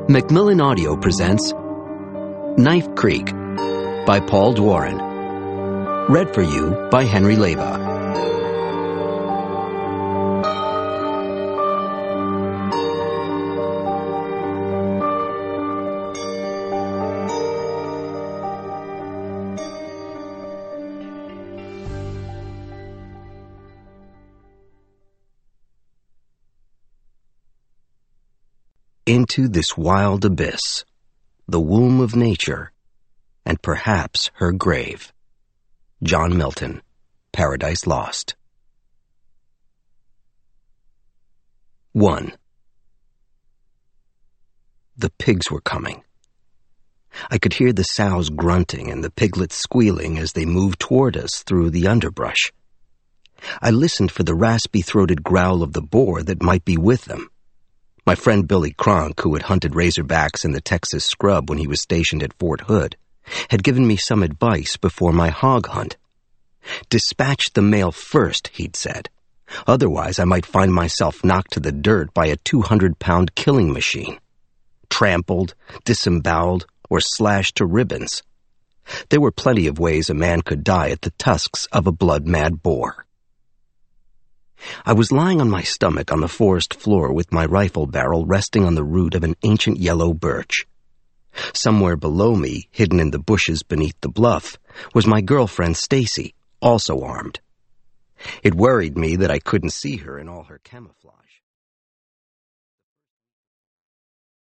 Macmillan Audio presents Knife Creek by Paul Dworin. Read for you by Henry Leva. Into this wild abyss, the womb of nature, and perhaps her grave. John Milton, Paradise Lost. 1. The pigs were coming. I could hear the sows grunting and the piglets squealing as they moved toward us through the underbrush. I listened for the raspy-throated growl of the boar that might be with them. My friend Billy Cronk, who had hunted razorbacks in the Texas scrub when he was stationed at Fort Hood, had given me some advice before my hog hunt. Dispatch the male first, he'd said. Otherwise, I might find myself knocked to the dirt by a 200-pound killing machine. Trampled, disemboweled, or slashed to ribbons. There were plenty of ways a man could die at the tusks of a blood-mad boar. I was lying on my stomach on the forest floor with my rifle barrel resting on the root of an ancient yellow birch. Somewhere below me, hidden in the bushes beneath the bluff, was my girlfriend Stacy, also armed. It worried me that I couldn't see her in all her camouflage.